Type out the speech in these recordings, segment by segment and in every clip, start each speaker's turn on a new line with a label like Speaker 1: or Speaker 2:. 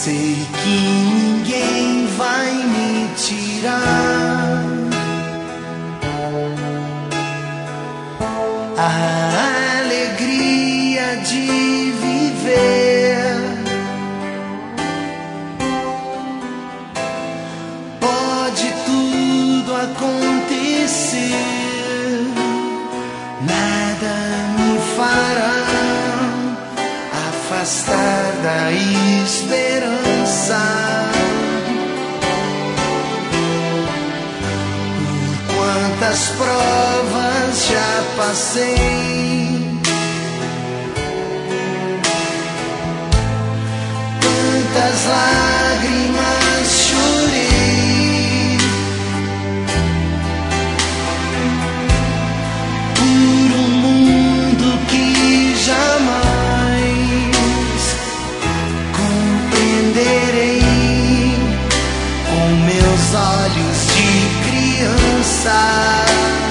Speaker 1: Sei que ninguém vai me tirar a alegria de viver. Pode tudo acontecer, nada me fará afastar da esperança. Por quantas provas já passei, quantas lágrimas chorei, por um mundo que jamais olhos de criança.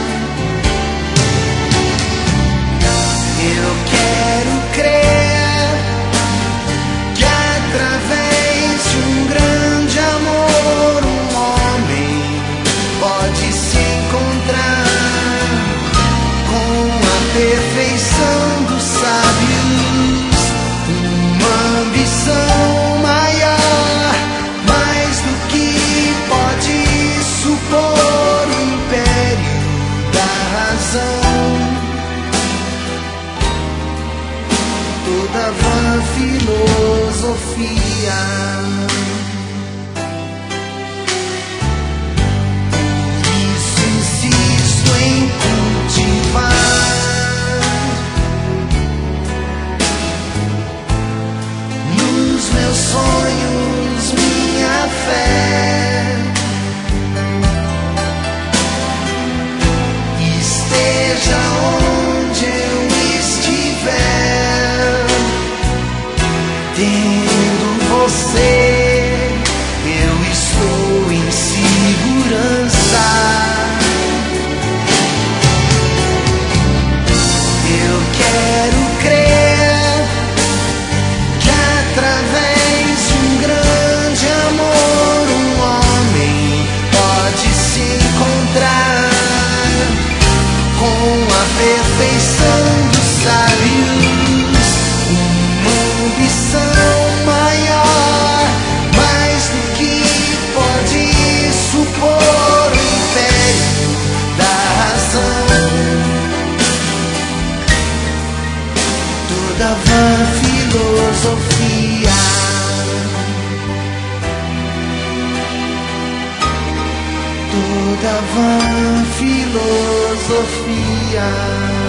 Speaker 1: Eu quero crer que através de um grande amor um homem pode se encontrar com a perfeição dos sábios, uma ambição maior, mais do que pode supor o império da razão. Toda vã filosofia, por isso insisto em cultivar nos meus sonhos minha fé. Esteja onde eu estiver, tendo você, eu estou em segurança. Eu quero crer que através de um grande amor um homem pode se encontrar com a perfeição dos sábios, uma ambição maior, mais do que pode supor o império da razão. Toda vã filosofia, toda vã filosofia.